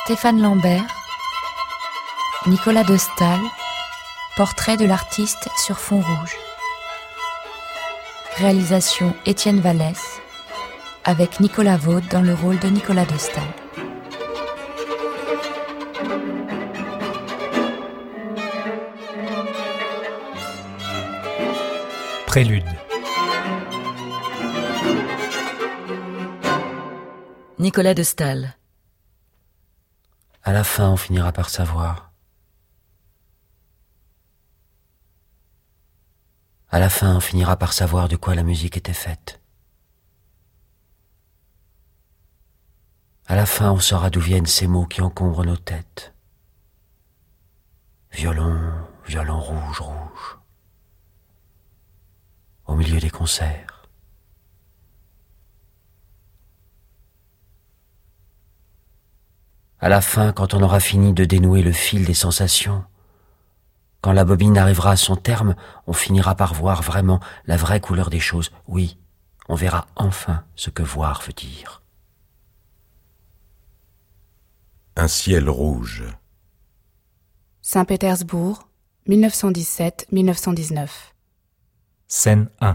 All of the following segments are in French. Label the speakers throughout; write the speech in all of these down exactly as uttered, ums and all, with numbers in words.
Speaker 1: Stéphane Lambert, Nicolas de Staël, portrait de l'artiste sur fond rouge. Réalisation Étienne Vallès, avec Nicolas Vaud dans le rôle de Nicolas de Staël.
Speaker 2: Prélude.
Speaker 3: Nicolas de Staël.
Speaker 4: À la fin, on finira par savoir. À la fin, on finira par savoir de quoi la musique était faite. À la fin, on saura d'où viennent ces mots qui encombrent nos têtes. Violon, violon rouge, rouge. Au milieu des concerts. À la fin, quand on aura fini de dénouer le fil des sensations, quand la bobine arrivera à son terme, on finira par voir vraiment la vraie couleur des choses. Oui, on verra enfin ce que voir veut dire.
Speaker 5: Un ciel rouge.
Speaker 6: Saint-Pétersbourg, mille neuf cent dix-sept à mille neuf cent dix-neuf.
Speaker 2: Scène un.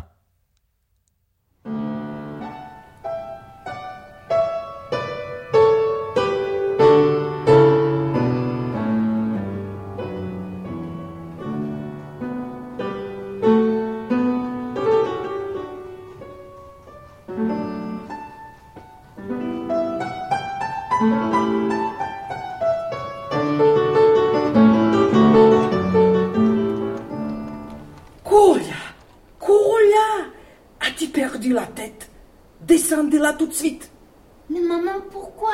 Speaker 7: La tête. Descendez-la tout de suite.
Speaker 8: Mais maman, pourquoi?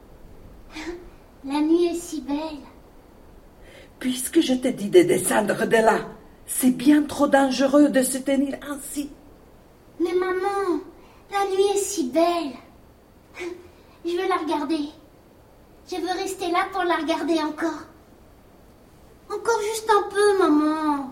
Speaker 8: La nuit est si belle.
Speaker 7: Puisque je t'ai dit de descendre de là, c'est bien trop dangereux de se tenir ainsi.
Speaker 8: Mais maman, la nuit est si belle. Je veux la regarder. Je veux rester là pour la regarder encore. Encore juste un peu, maman.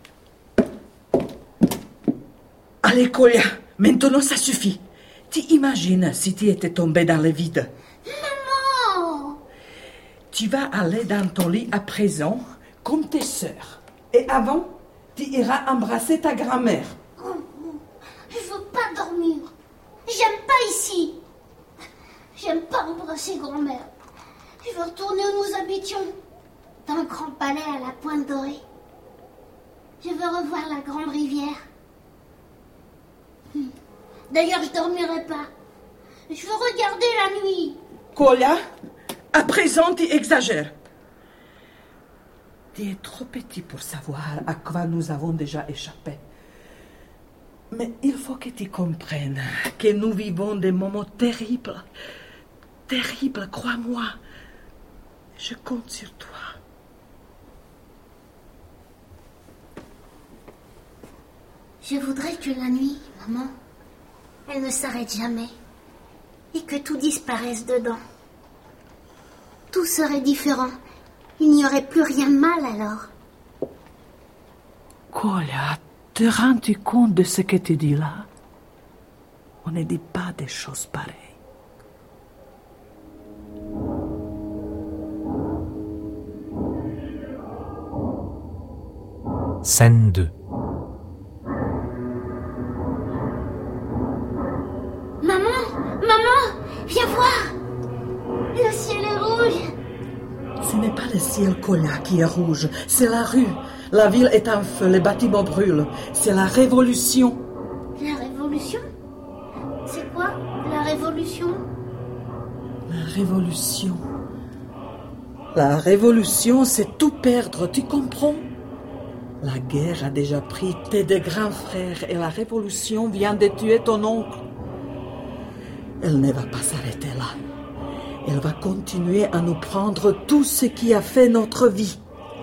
Speaker 7: Allez, Kolja. Maintenant, ça suffit. Tu imagines si tu étais tombée dans le vide.
Speaker 8: Maman!
Speaker 7: Tu vas aller dans ton lit à présent, comme tes sœurs. Et avant, tu iras embrasser ta grand-mère.
Speaker 8: Oh, je veux pas dormir. J'aime pas ici. J'aime pas embrasser grand-mère. Je veux retourner où nous habitions, dans le grand palais à la Pointe Dorée. Je veux revoir la grande rivière. D'ailleurs, je dormirai pas. Je veux regarder la nuit.
Speaker 7: Kolja, à présent, tu exagères. Tu es trop petit pour savoir à quoi nous avons déjà échappé. Mais il faut que tu comprennes que nous vivons des moments terribles. Terribles, crois-moi. Je compte sur toi.
Speaker 8: Je voudrais que la nuit, maman, elle ne s'arrête jamais et que tout disparaisse dedans. Tout serait différent. Il n'y aurait plus rien de mal alors.
Speaker 7: Kolja, te rends-tu compte de ce que tu dis là? On ne dit pas des choses pareilles.
Speaker 2: Scène deux.
Speaker 8: Viens voir! Le ciel est rouge!
Speaker 7: Ce n'est pas le ciel, Kolja, qui est rouge. C'est la rue. La ville est en feu, les bâtiments brûlent. C'est la révolution.
Speaker 8: La révolution? C'est quoi, la révolution?
Speaker 7: La révolution. La révolution, c'est tout perdre, tu comprends? La guerre a déjà pris tes deux grands frères et la révolution vient de tuer ton oncle. Elle ne va pas s'arrêter là. Elle va continuer à nous prendre tout ce qui a fait notre vie.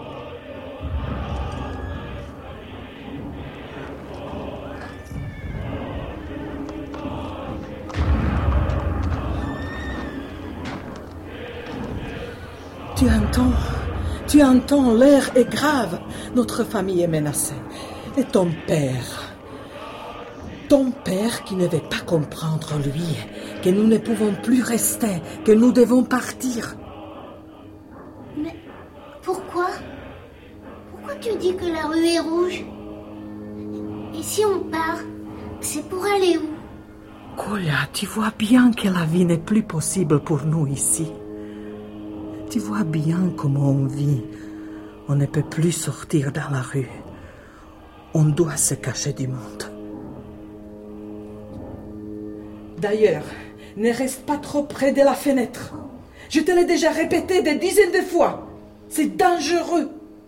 Speaker 7: Tu entends? Tu entends, l'air est grave. Notre famille est menacée. Et ton père... Ton père qui ne veut pas comprendre, lui, que nous ne pouvons plus rester, que nous devons partir.
Speaker 8: Tu dis que la rue est rouge. Et si on part, c'est pour aller où?
Speaker 7: Kolya, tu vois bien que la vie n'est plus possible pour nous ici. Tu vois bien comment on vit. On ne peut plus sortir dans la rue. On doit se cacher du monde. D'ailleurs, ne reste pas trop près de la fenêtre. Je te l'ai déjà répété des dizaines de fois. C'est dangereux.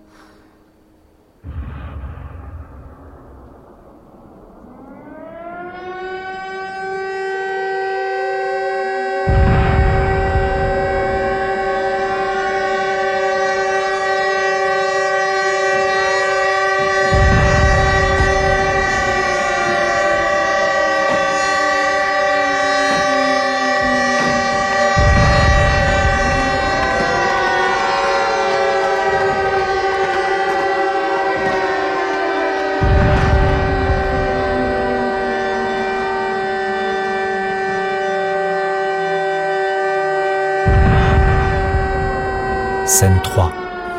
Speaker 2: Scène trois.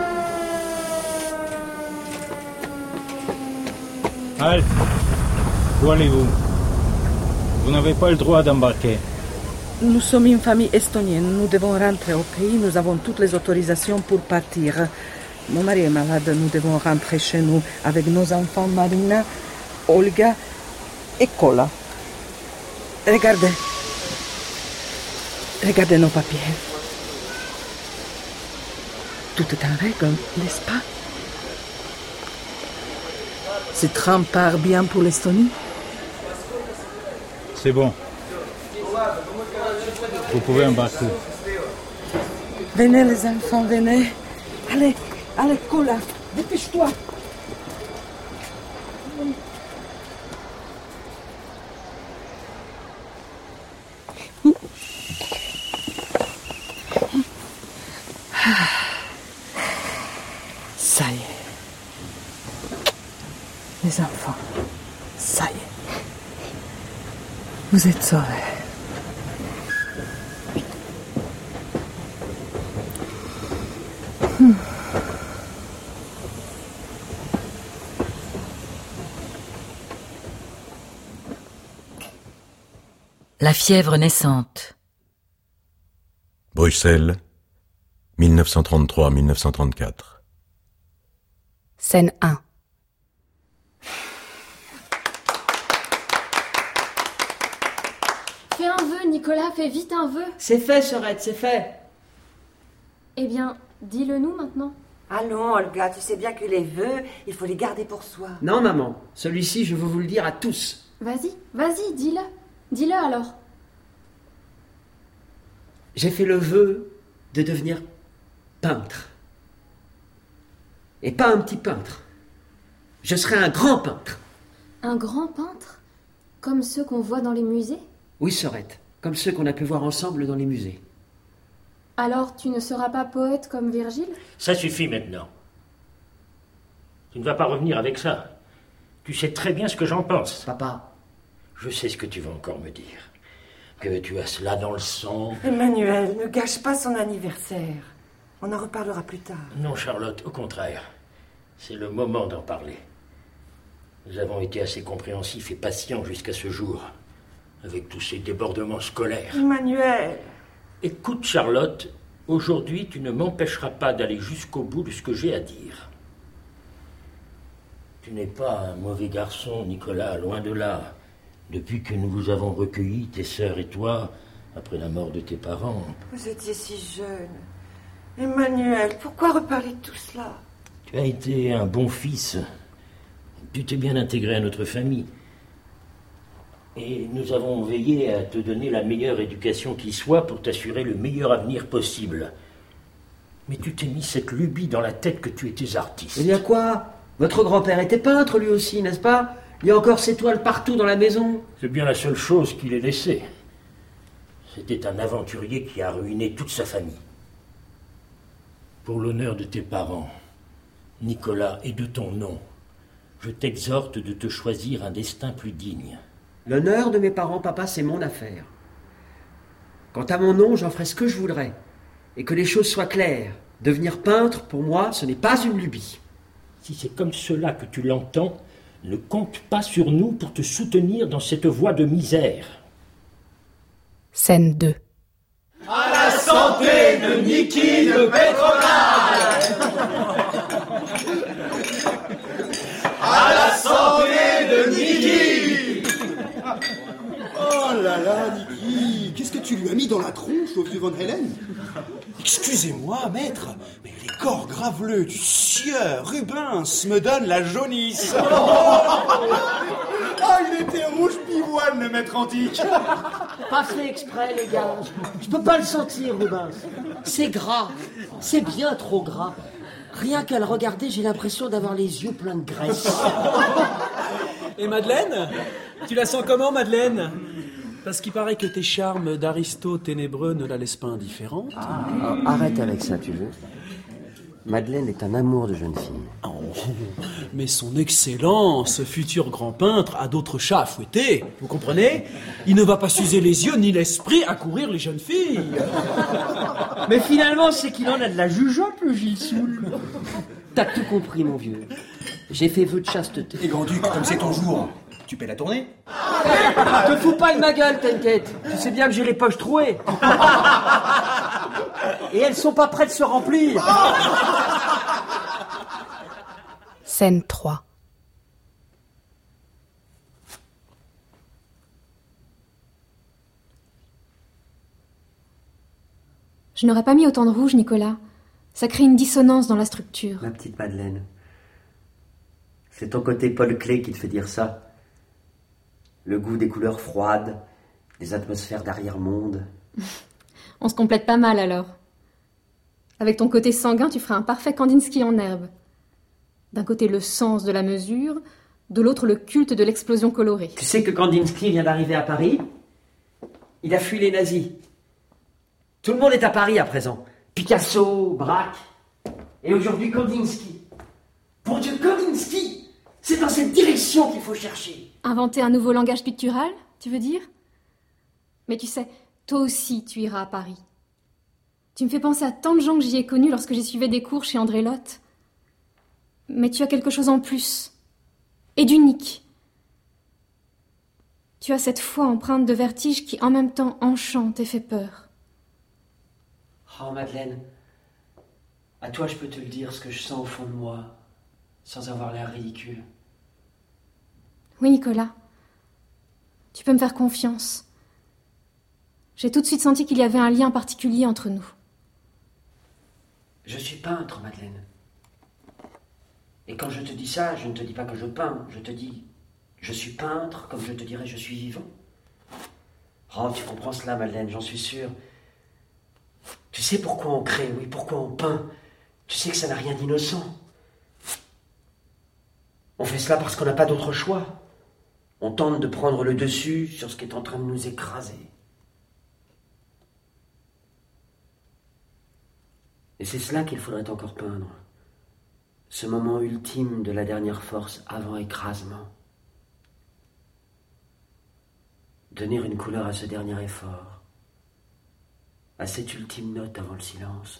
Speaker 9: Halte! Où allez-vous? Vous n'avez pas le droit d'embarquer.
Speaker 7: Nous sommes une famille estonienne. Nous devons rentrer au pays. Nous avons toutes les autorisations pour partir. Mon mari est malade. Nous devons rentrer chez nous avec nos enfants Marina, Olga et Kola. Regardez. Regardez nos papiers. Tout est en règle, n'est-ce pas? Ce train part bien pour l'Estonie?
Speaker 9: C'est bon. Vous pouvez embarquer.
Speaker 7: Venez les enfants, venez. Allez, allez, Kola, dépêche-toi. Ça y est. Les enfants, ça y est. Vous êtes sauvés. Hmm.
Speaker 3: La fièvre naissante.
Speaker 5: Bruxelles, mille neuf cent trente-trois à mille neuf cent trente-quatre.
Speaker 6: Scène un.
Speaker 10: Fais un vœu, Nicolas, fais vite un vœu.
Speaker 4: C'est fait, Sorette, c'est fait.
Speaker 10: Eh bien, dis-le nous maintenant.
Speaker 11: Allons, Olga, tu sais bien que les vœux, il faut les garder pour soi.
Speaker 4: Non, maman, celui-ci, je veux vous le dire à tous.
Speaker 10: Vas-y, vas-y, dis-le. Dis-le alors.
Speaker 4: J'ai fait le vœu de devenir peintre. Et pas un petit peintre. Je serai un grand peintre.
Speaker 10: Un grand peintre? Comme ceux qu'on voit dans les musées?
Speaker 4: Oui, Sorette, comme ceux qu'on a pu voir ensemble dans les musées.
Speaker 10: Alors, tu ne seras pas poète comme Virgile?
Speaker 12: Ça suffit maintenant. Tu ne vas pas revenir avec ça. Tu sais très bien ce que j'en pense.
Speaker 4: Papa.
Speaker 12: Je sais ce que tu vas encore me dire. Que tu as cela dans le sang.
Speaker 11: Emmanuel, ne gâche pas son anniversaire. On en reparlera plus tard.
Speaker 12: Non, Charlotte, au contraire. C'est le moment d'en parler. Nous avons été assez compréhensifs et patients jusqu'à ce jour, avec tous ces débordements scolaires.
Speaker 11: Emmanuel.
Speaker 12: Écoute, Charlotte, aujourd'hui, tu ne m'empêcheras pas d'aller jusqu'au bout de ce que j'ai à dire. Tu n'es pas un mauvais garçon, Nicolas, loin de là. Depuis que nous vous avons recueillis, tes sœurs et toi, après la mort de tes parents.
Speaker 11: Vous étiez si jeune. Emmanuel, pourquoi reparler de tout cela?
Speaker 12: Tu as été un bon fils. Tu t'es bien intégré à notre famille. Et nous avons veillé à te donner la meilleure éducation qui soit pour t'assurer le meilleur avenir possible. Mais tu t'es mis cette lubie dans la tête que tu étais artiste.
Speaker 4: Il y a quoi? Votre grand-père était peintre lui aussi, n'est-ce pas? Il y a encore ses toiles partout dans la maison.
Speaker 12: C'est bien la seule chose qu'il ait laissée. C'était un aventurier qui a ruiné toute sa famille. Pour l'honneur de tes parents, Nicolas, et de ton nom, je t'exhorte de te choisir un destin plus digne.
Speaker 4: L'honneur de mes parents, papa, c'est mon affaire. Quant à mon nom, j'en ferai ce que je voudrais. Et que les choses soient claires. Devenir peintre, pour moi, ce n'est pas une lubie.
Speaker 12: Si c'est comme cela que tu l'entends, ne compte pas sur nous pour te soutenir dans cette voie de misère.
Speaker 6: Scène deux.
Speaker 13: À la santé de Niki de Pétronale! À la santé de Niki!
Speaker 14: Oh là là, Niki, qu'est-ce que tu lui as mis dans la tronche au vieux Van Helen?
Speaker 15: Excusez-moi, maître, mais les corps graveleux du sieur Rubens me donnent la jaunisse. Ah, il était rouge pivoine, le maître antique.
Speaker 16: Pas fait exprès, les gars. Je peux pas le sentir, Rubens. C'est gras. C'est bien trop gras. Rien qu'à le regarder, j'ai l'impression d'avoir les yeux pleins de graisse.
Speaker 17: Et Madeleine? Tu la sens comment, Madeleine? Parce qu'il paraît que tes charmes d'aristo ténébreux ne la laissent pas indifférente.
Speaker 4: Ah, oh, arrête avec ça, tu veux. Madeleine est un amour de jeune fille.
Speaker 17: Oh, mais son excellence, futur grand peintre, a d'autres chats à fouetter. Vous comprenez? Il ne va pas s'user les yeux ni l'esprit à courir les jeunes filles.
Speaker 16: Mais finalement, c'est qu'il en a de la jugeote, le Gilles Soul. T'as tout compris, mon vieux. J'ai fait vœu de chasteté.
Speaker 15: Et Grand-Duc, comme c'est ton jour, tu paies la tournée?
Speaker 16: Te fous pas de ma gueule, t'inquiète. Tu sais bien que j'ai les poches trouées. Et elles sont pas prêtes de se remplir.
Speaker 6: Scène trois.
Speaker 10: Je n'aurais pas mis autant de rouge, Nicolas. Ça crée une dissonance dans la structure.
Speaker 4: Ma petite Madeleine, c'est ton côté Paul Klee qui te fait dire ça. Le goût des couleurs froides, des atmosphères d'arrière-monde.
Speaker 10: On se complète pas mal alors. Avec ton côté sanguin, tu feras un parfait Kandinsky en herbe. D'un côté le sens de la mesure, de l'autre le culte de l'explosion colorée.
Speaker 16: Tu sais que Kandinsky vient d'arriver à Paris? Il a fui les nazis. Tout le monde est à Paris à présent. Picasso, Braque, et aujourd'hui Kandinsky. Pour Dieu, Kandinsky, c'est dans cette direction qu'il faut chercher.
Speaker 10: Inventer un nouveau langage pictural, tu veux dire? Mais tu sais, toi aussi tu iras à Paris. Tu me fais penser à tant de gens que j'y ai connus lorsque j'y suivais des cours chez André Lotte. Mais tu as quelque chose en plus, et d'unique. Tu as cette foi empreinte de vertige qui en même temps enchante et fait peur.
Speaker 16: Oh Madeleine, à toi je peux te le dire ce que je sens au fond de moi, sans avoir l'air ridicule.
Speaker 10: Oui Nicolas, tu peux me faire confiance. J'ai tout de suite senti qu'il y avait un lien particulier entre nous.
Speaker 16: Je suis peintre, Madeleine. Et quand je te dis ça, je ne te dis pas que je peins, je te dis je suis peintre comme je te dirais je suis vivant. Oh, tu comprends cela, Madeleine, j'en suis sûr. Tu sais pourquoi on crée, oui, pourquoi on peint. Tu sais que ça n'a rien d'innocent. On fait cela parce qu'on n'a pas d'autre choix. On tente de prendre le dessus sur ce qui est en train de nous écraser. Et c'est cela qu'il faudrait encore peindre. Ce moment ultime de la dernière force avant écrasement. Donner une couleur à ce dernier effort. À cette ultime note avant le silence.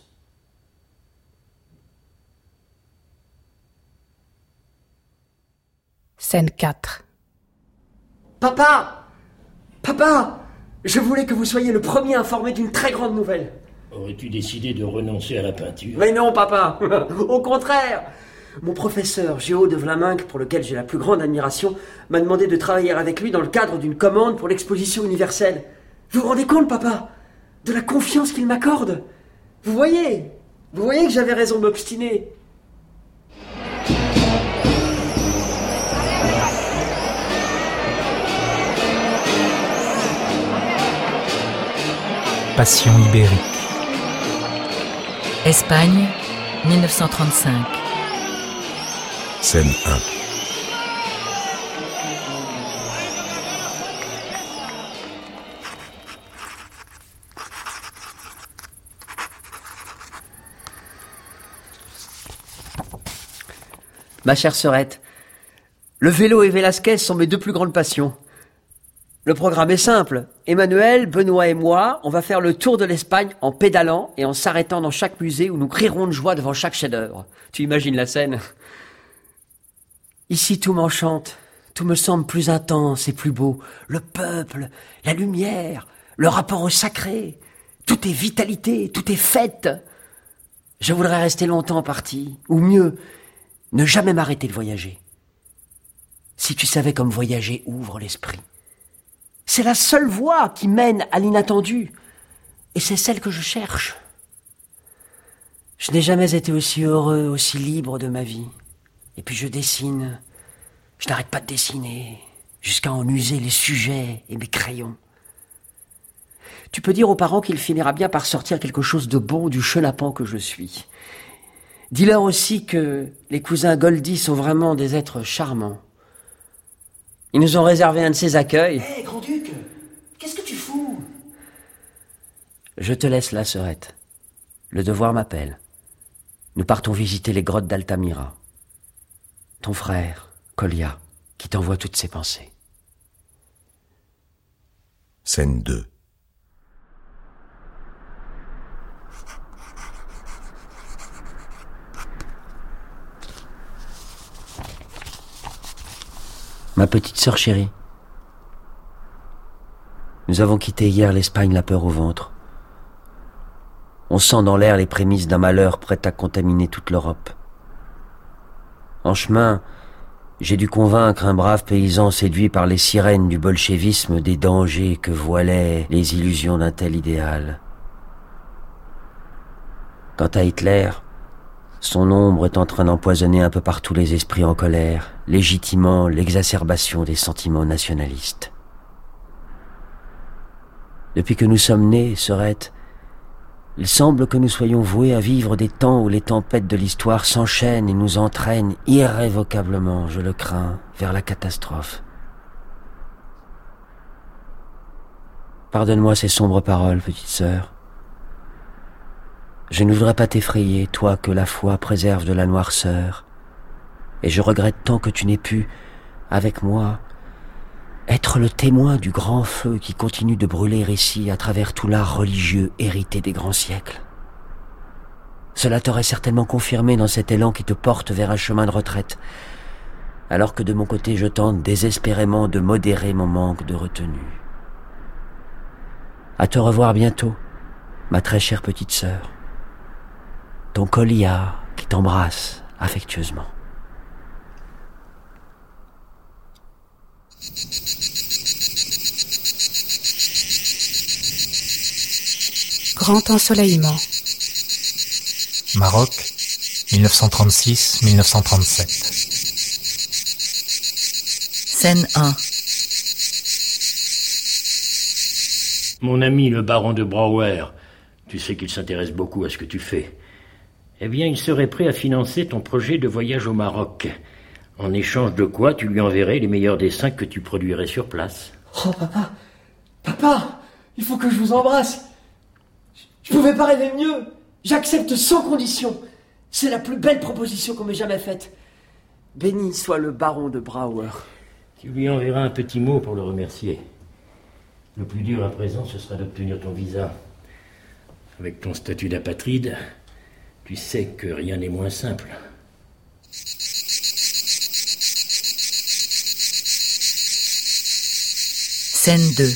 Speaker 6: Scène quatre.
Speaker 16: Papa! Papa! Je voulais que vous soyez le premier informé d'une très grande nouvelle.
Speaker 12: Aurais-tu décidé de renoncer à la peinture?
Speaker 16: Mais non, papa! Au contraire! Mon professeur Géo de Vlaminck, pour lequel j'ai la plus grande admiration, m'a demandé de travailler avec lui dans le cadre d'une commande pour l'exposition universelle. Vous vous rendez compte, papa? De la confiance qu'il m'accorde? Vous voyez? Vous voyez que j'avais raison de m'obstiner?
Speaker 2: Passion ibérique.
Speaker 3: Espagne, mille neuf cent trente-cinq.
Speaker 5: Scène un.
Speaker 16: Ma chère sœurette, le vélo et Velasquez sont mes deux plus grandes passions. Le programme est simple. Emmanuel, Benoît et moi, on va faire le tour de l'Espagne en pédalant et en s'arrêtant dans chaque musée où nous crierons de joie devant chaque chef-d'œuvre. Tu imagines la scène?
Speaker 4: Ici, tout m'enchante, tout me semble plus intense et plus beau. Le peuple, la lumière, le rapport au sacré, tout est vitalité, tout est fête. Je voudrais rester longtemps parti, ou mieux, ne jamais m'arrêter de voyager. Si tu savais comme voyager ouvre l'esprit. C'est la seule voie qui mène à l'inattendu, et c'est celle que je cherche. Je n'ai jamais été aussi heureux, aussi libre de ma vie. Et puis je dessine, je n'arrête pas de dessiner, jusqu'à en user les sujets et mes crayons. Tu peux dire aux parents qu'il finira bien par sortir quelque chose de bon du chenapan que je suis. Dis-leur aussi que les cousins Goldie sont vraiment des êtres charmants. Ils nous ont réservé un de ces accueils.
Speaker 14: Hé, hey, Grand-Duc, qu'est-ce que tu fous?
Speaker 4: Je te laisse là, Sœurette. Le devoir m'appelle. Nous partons visiter les grottes d'Altamira. Ton frère, Colia, qui t'envoie toutes ses pensées.
Speaker 5: Scène deux.
Speaker 4: Ma petite sœur chérie, nous avons quitté hier l'Espagne la peur au ventre. On sent dans l'air les prémices d'un malheur prêt à contaminer toute l'Europe. En chemin, j'ai dû convaincre un brave paysan séduit par les sirènes du bolchevisme des dangers que voilaient les illusions d'un tel idéal. Quant à Hitler, son ombre est en train d'empoisonner un peu partout les esprits en colère, légitimant l'exacerbation des sentiments nationalistes. Depuis que nous sommes nés, Sœurette, il semble que nous soyons voués à vivre des temps où les tempêtes de l'histoire s'enchaînent et nous entraînent irrévocablement, je le crains, vers la catastrophe. Pardonne-moi ces sombres paroles, petite sœur. Je ne voudrais pas t'effrayer, toi que la foi préserve de la noirceur, et je regrette tant que tu n'aies pu, avec moi, être le témoin du grand feu qui continue de brûler ici à travers tout l'art religieux hérité des grands siècles. Cela t'aurait certainement confirmé dans cet élan qui te porte vers un chemin de retraite, alors que de mon côté je tente désespérément de modérer mon manque de retenue. À te revoir bientôt, ma très chère petite sœur. Ton Colia qui t'embrasse affectueusement.
Speaker 6: Grand ensoleillement.
Speaker 2: Maroc, mille neuf cent trente-six à mille neuf cent trente-sept.
Speaker 3: Scène un.
Speaker 12: Mon ami le baron de Brouwer, tu sais qu'il s'intéresse beaucoup à ce que tu fais. Eh bien, il serait prêt à financer ton projet de voyage au Maroc. En échange de quoi, tu lui enverrais les meilleurs dessins que tu produirais sur place.
Speaker 4: Oh, papa, papa, il faut que je vous embrasse. Je pouvais pas rêver mieux. J'accepte sans condition. C'est la plus belle proposition qu'on m'ait jamais faite. Béni soit le baron de Brouwer.
Speaker 12: Tu lui enverras un petit mot pour le remercier. Le plus dur à présent, ce sera d'obtenir ton visa. Avec ton statut d'apatride, tu sais que rien n'est moins simple.
Speaker 3: Scène deux.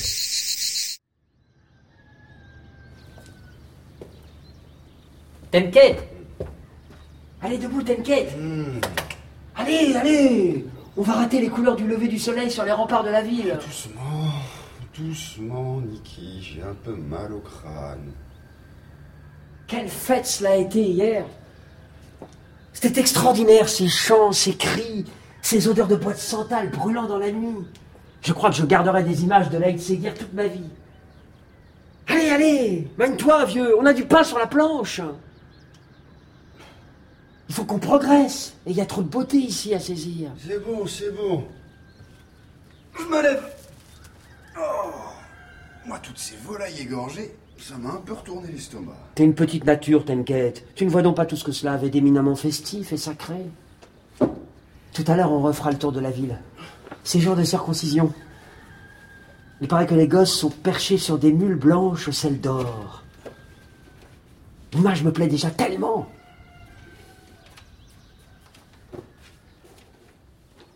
Speaker 4: Tenket! Allez, debout, Tenket!
Speaker 14: Mmh.
Speaker 4: Allez, allez! On va rater les couleurs du lever du soleil sur les remparts de la ville.
Speaker 14: Doucement, doucement, Niki, j'ai un peu mal au crâne.
Speaker 4: Quelle fête cela a été hier! C'était extraordinaire, ces chants, ces cris, ces odeurs de bois de santal brûlant dans la nuit. Je crois que je garderai des images de l'Aïd Séguir toute ma vie. Allez, allez, mène-toi, vieux, on a du pain sur la planche. Il faut qu'on progresse, et il y a trop de beauté ici à saisir.
Speaker 14: C'est bon, c'est bon. Je me lève. Oh, moi, toutes ces volailles égorgées, ça m'a un peu retourné l'estomac.
Speaker 4: T'es une petite nature, Tenket. Tu ne vois donc pas tout ce que cela avait d'éminemment festif et sacré. Tout à l'heure, on refera le tour de la ville. C'est jour de circoncision. Il paraît que les gosses sont perchés sur des mules blanches aux selles d'or. L'image me plaît déjà tellement.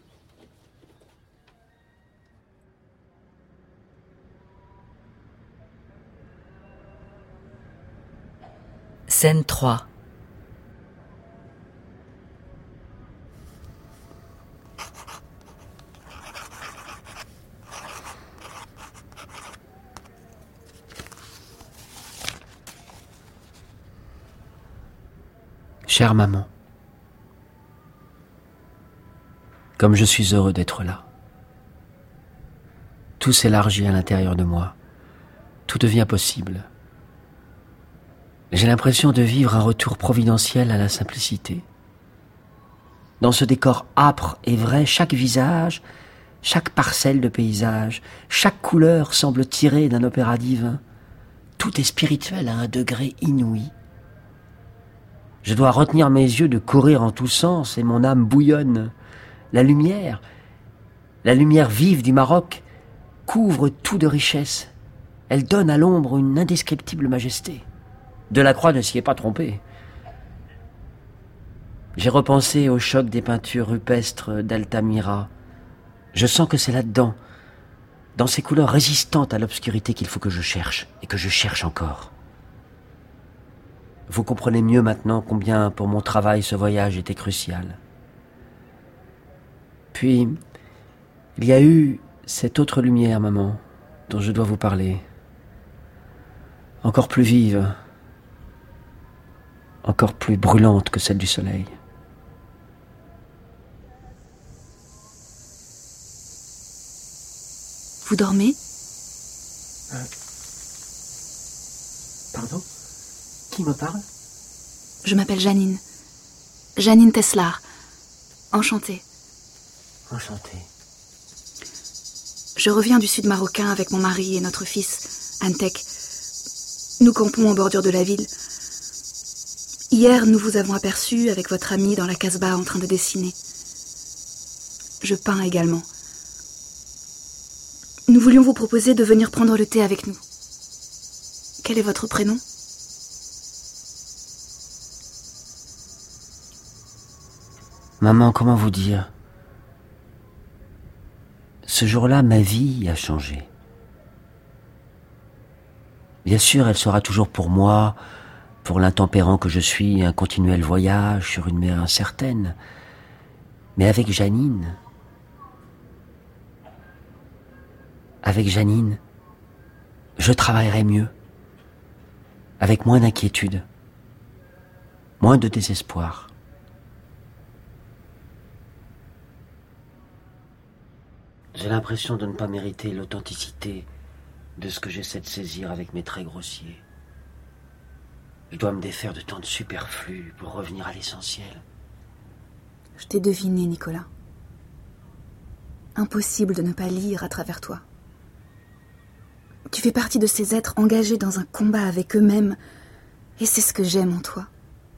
Speaker 3: Scène trois.
Speaker 4: Chère maman, comme je suis heureux d'être là. Tout s'élargit à l'intérieur de moi. Tout devient possible. J'ai l'impression de vivre un retour providentiel à la simplicité. Dans ce décor âpre et vrai, chaque visage, chaque parcelle de paysage, chaque couleur semble tirée d'un opéra divin. Tout est spirituel à un degré inouï. Je dois retenir mes yeux de courir en tous sens et mon âme bouillonne. La lumière, la lumière vive du Maroc, couvre tout de richesse. Elle donne à l'ombre une indescriptible majesté. Delacroix ne s'y est pas trompé. J'ai repensé au choc des peintures rupestres d'Altamira. Je sens que c'est là-dedans, dans ces couleurs résistantes à l'obscurité qu'il faut que je cherche, et que je cherche encore. Vous comprenez mieux maintenant combien pour mon travail ce voyage était crucial. Puis, il y a eu cette autre lumière, maman, dont je dois vous parler. Encore plus vive, encore plus brûlante que celle du soleil.
Speaker 6: Vous dormez ?
Speaker 4: euh... Pardon ? Qui me parle ?
Speaker 6: Je m'appelle Janine. Janine Teslar. Enchantée.
Speaker 4: Enchantée.
Speaker 6: Je reviens du sud marocain avec mon mari et notre fils, Antek. Nous campons en bordure de la ville. Hier, nous vous avons aperçu avec votre ami dans la Casbah en train de dessiner. Je peins également. Nous voulions vous proposer de venir prendre le thé avec nous. Quel est votre prénom ?
Speaker 4: Maman, comment vous dire ? Ce jour-là, ma vie a changé. Bien sûr, elle sera toujours pour moi, pour l'intempérant que je suis, un continuel voyage sur une mer incertaine. Mais avec Janine, avec Janine, je travaillerai mieux, avec moins d'inquiétude, moins de désespoir. J'ai l'impression de ne pas mériter l'authenticité de ce que j'essaie de saisir avec mes traits grossiers. Je dois me défaire de tant de superflu pour revenir à l'essentiel.
Speaker 6: Je t'ai deviné, Nicolas. Impossible de ne pas lire à travers toi. Tu fais partie de ces êtres engagés dans un combat avec eux-mêmes, et c'est ce que j'aime en toi.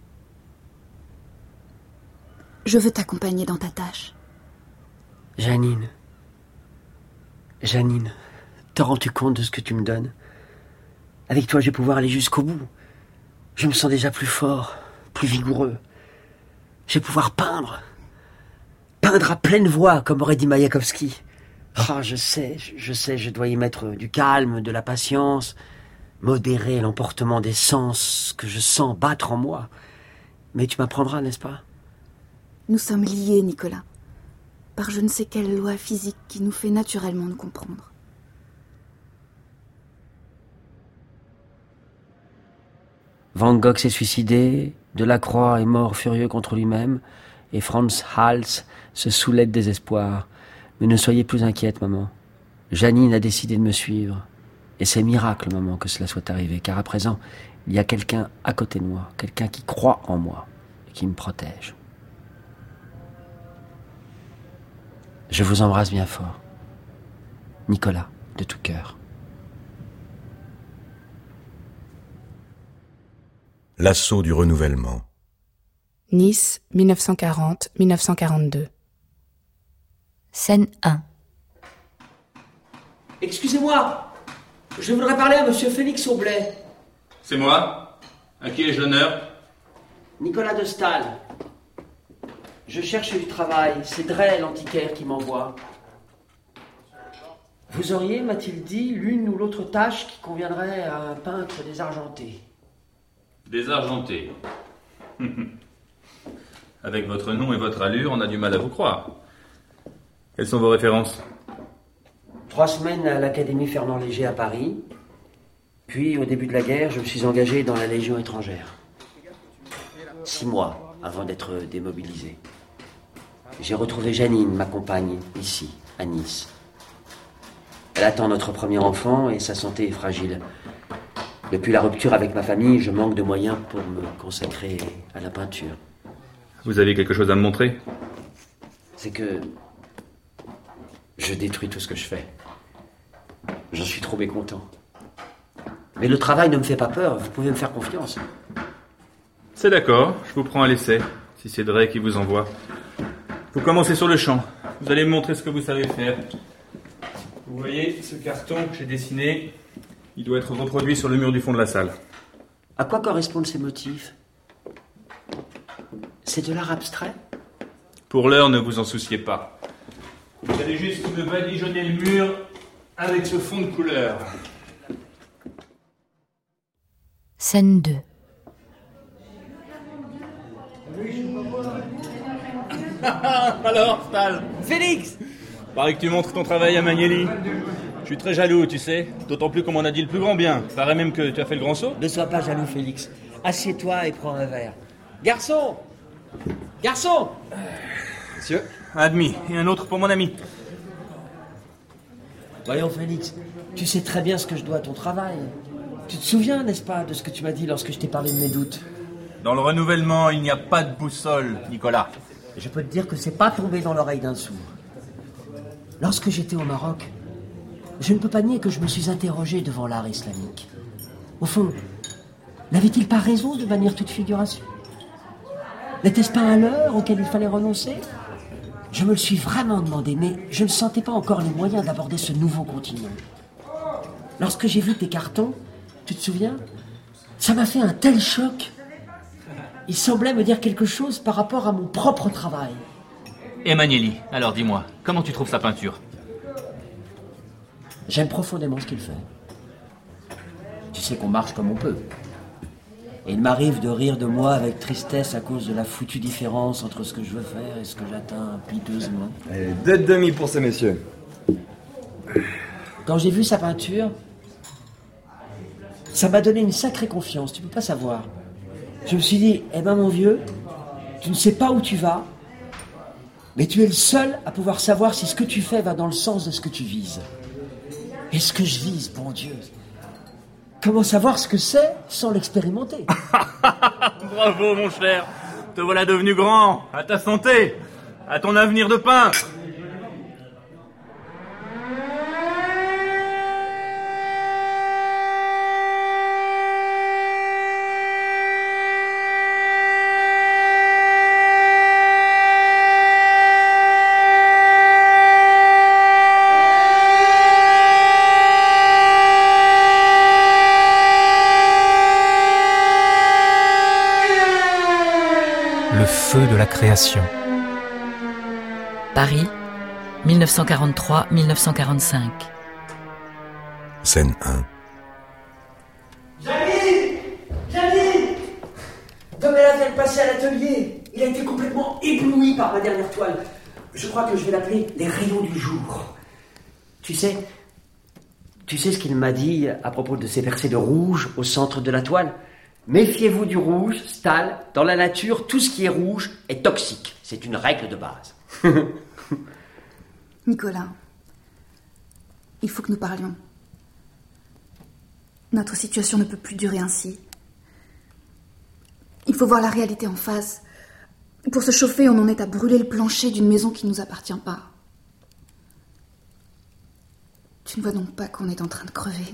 Speaker 6: Je veux t'accompagner dans ta tâche.
Speaker 4: Janine. Janine, te rends-tu compte de ce que tu me donnes ? Avec toi, je vais pouvoir aller jusqu'au bout. Je me sens déjà plus fort, plus vigoureux. Je vais pouvoir peindre. Peindre à pleine voix, comme aurait dit Mayakovsky. Ah, je sais, je sais, je dois y mettre du calme, de la patience, modérer l'emportement des sens que je sens battre en moi. Mais tu m'apprendras, n'est-ce pas ?
Speaker 6: Nous sommes liés, Nicolas, par je ne sais quelle loi physique qui nous fait naturellement nous comprendre.
Speaker 4: Van Gogh s'est suicidé, Delacroix est mort furieux contre lui-même, et Franz Hals se saoulait de désespoir. Mais ne soyez plus inquiète, maman. Janine a décidé de me suivre. Et c'est miracle, maman, que cela soit arrivé, car à présent, il y a quelqu'un à côté de moi, quelqu'un qui croit en moi et qui me protège. Je vous embrasse bien fort. Nicolas, de tout cœur.
Speaker 5: L'assaut du renouvellement.
Speaker 6: Nice, mille neuf cent quarante à mille neuf cent quarante-deux.
Speaker 1: Scène un.
Speaker 4: Excusez-moi, je voudrais parler à monsieur Félix Aublet.
Speaker 9: C'est moi. À qui ai-je l'honneur ?
Speaker 4: Nicolas de Staël. Je cherche du travail, c'est Drey, l'antiquaire, qui m'envoie. Vous auriez, m'a-t-il dit, l'une ou l'autre tâche qui conviendrait à un peintre désargenté.
Speaker 18: Désargenté. Avec votre nom et votre allure, on a du mal à vous croire. Quelles sont vos références?
Speaker 16: Trois semaines à l'Académie Fernand Léger à Paris. Puis, au début de la guerre, je me suis engagé dans la Légion étrangère. Six mois avant d'être démobilisé. J'ai retrouvé Janine, ma compagne, ici, à Nice. Elle attend notre premier enfant et sa santé est fragile. Depuis la rupture avec ma famille, je manque de moyens pour me consacrer à la peinture.
Speaker 18: Vous avez quelque chose à me montrer?
Speaker 16: C'est que je détruis tout ce que je fais. J'en suis trop mécontent. Mais le travail ne me fait pas peur, vous pouvez me faire confiance.
Speaker 18: C'est d'accord, je vous prends à l'essai, si c'est Drey qui vous envoie. Vous commencez sur le champ. Vous allez me montrer ce que vous savez faire. Vous voyez, ce carton que j'ai dessiné, il doit être reproduit sur le mur du fond de la salle.
Speaker 16: À quoi correspondent ces motifs? C'est de l'art abstrait?
Speaker 18: Pour l'heure, ne vous en souciez pas. Vous allez juste me badigeonner le mur avec ce fond de couleur.
Speaker 1: Scène deux.
Speaker 18: Alors, Stal?
Speaker 3: Félix!
Speaker 18: Paraît que tu montres ton travail à Magnelli. Je suis très jaloux, tu sais. D'autant plus qu'on m'en a dit le plus grand bien. Paraît même que tu as fait le grand saut.
Speaker 3: Ne sois pas jaloux, Félix. Assieds-toi et prends un verre. Garçon! Garçon!
Speaker 18: Monsieur? Un demi et un autre pour mon ami.
Speaker 3: Voyons, Félix, tu sais très bien ce que je dois à ton travail. Tu te souviens, n'est-ce pas, de ce que tu m'as dit lorsque je t'ai parlé de mes doutes?
Speaker 18: Dans le renouvellement, il n'y a pas de boussole, Nicolas.
Speaker 3: Je peux te dire que c'est pas tombé dans l'oreille d'un sourd. Lorsque j'étais au Maroc, je ne peux pas nier que je me suis interrogé devant l'art islamique. Au fond, n'avait-il pas raison de bannir toute figuration? N'était-ce pas un leurre auquel il fallait renoncer? Je me le suis vraiment demandé, mais je ne sentais pas encore les moyens d'aborder ce nouveau continent. Lorsque j'ai vu tes cartons, tu te souviens? Ça m'a fait un tel choc. Il semblait me dire quelque chose par rapport à mon propre travail.
Speaker 18: Et Magnelli, alors dis-moi, comment tu trouves sa peinture?
Speaker 3: J'aime profondément ce qu'il fait. Tu sais qu'on marche comme on peut. Et il m'arrive de rire de moi avec tristesse à cause de la foutue différence entre ce que je veux faire et ce que j'atteins piteusement.
Speaker 19: Allez, deux demi pour ces messieurs.
Speaker 3: Quand j'ai vu sa peinture, ça m'a donné une sacrée confiance, tu peux pas savoir. Je me suis dit, eh ben mon vieux, tu ne sais pas où tu vas, mais tu es le seul à pouvoir savoir si ce que tu fais va dans le sens de ce que tu vises. Et ce que je vise, bon Dieu, comment savoir ce que c'est sans l'expérimenter?
Speaker 18: Bravo mon cher, te voilà devenu grand, à ta santé, à ton avenir de peintre.
Speaker 2: Feu de la création.
Speaker 3: Paris, mille neuf cent quarante-trois à mille neuf cent quarante-cinq.
Speaker 5: Scène un.
Speaker 3: Janine! Janine! Domela vient de passer à l'atelier. Il a été complètement ébloui par ma dernière toile. Je crois que je vais l'appeler les rayons du jour. Tu sais, tu sais ce qu'il m'a dit à propos de ces percées de rouge au centre de la toile? Méfiez-vous du rouge, Stahl. Dans la nature, tout ce qui est rouge est toxique. C'est une règle de base.
Speaker 6: Nicolas, il faut que nous parlions. Notre situation ne peut plus durer ainsi. Il faut voir la réalité en face. Pour se chauffer, on en est à brûler le plancher d'une maison qui ne nous appartient pas. Tu ne vois donc pas qu'on est en train de crever?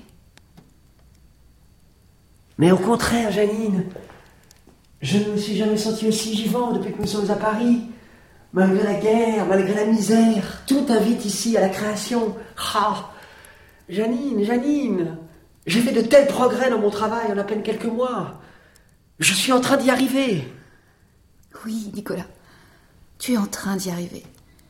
Speaker 3: Mais au contraire, Janine, je ne me suis jamais senti aussi vivant depuis que nous sommes à Paris. Malgré la guerre, malgré la misère, tout invite ici à la création. Ah, Janine, Janine, j'ai fait de tels progrès dans mon travail en à peine quelques mois. Je suis en train d'y arriver.
Speaker 6: Oui, Nicolas, tu es en train d'y arriver.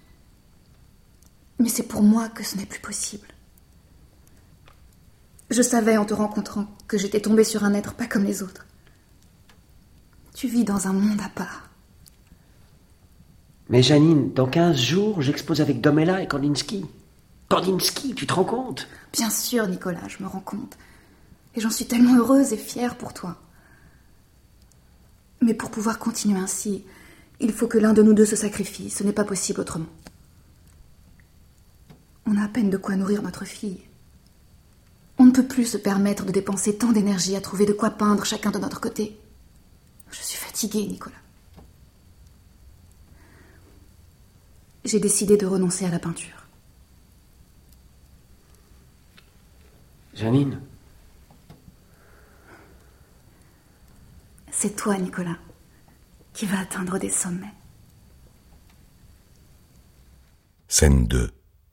Speaker 6: Mais c'est pour moi que ce n'est plus possible. Je savais en te rencontrant que j'étais tombée sur un être pas comme les autres. Tu vis dans un monde à part.
Speaker 16: Mais Janine, dans quinze jours, j'expose avec Domela et Kandinsky. Kandinsky, tu te rends compte?
Speaker 6: Bien sûr, Nicolas, je me rends compte. Et j'en suis tellement heureuse et fière pour toi. Mais pour pouvoir continuer ainsi, il faut que l'un de nous deux se sacrifie. Ce n'est pas possible autrement. On a à peine de quoi nourrir notre fille. On ne peut plus se permettre de dépenser tant d'énergie à trouver de quoi peindre chacun de notre côté. Je suis fatiguée, Nicolas. J'ai décidé de renoncer à la peinture.
Speaker 16: Janine.
Speaker 6: C'est toi, Nicolas, qui va atteindre des sommets.
Speaker 5: Scène deux.